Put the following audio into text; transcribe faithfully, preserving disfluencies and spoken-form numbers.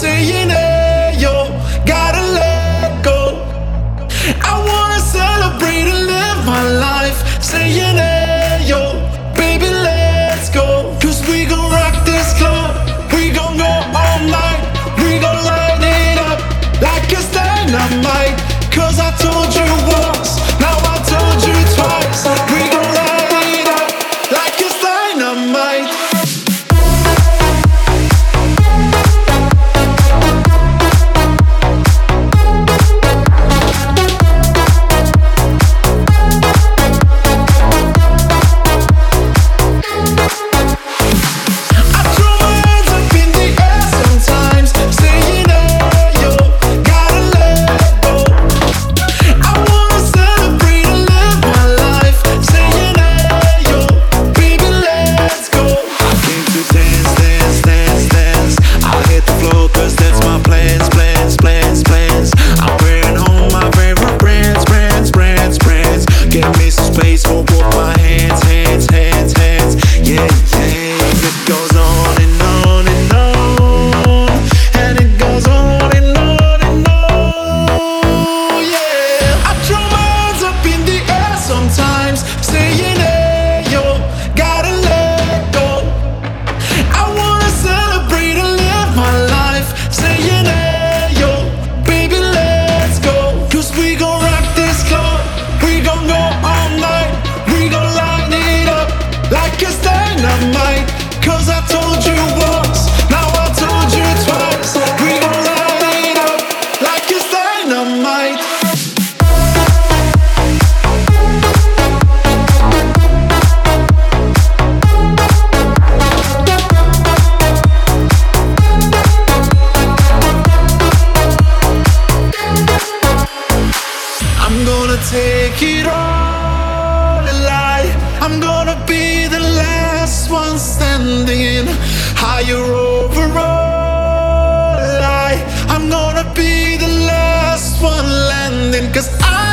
saying, hey, yo, gotta let go. I wanna celebrate and live my life, saying, hey, yo, baby, let's go. Cause we gon' rock this club, we gon' go all night, we gon' light it up like it's dynamite. Cause I told you once, now I told you twice, we gon' light it up like it's dynamite. Cause I told you once, now I told you twice, we gon' light it up like it's dynamite. I'm gonna take it all alive, I'm gonna be the last one standing, higher overall. I, I'm gonna be the last one landing, cause I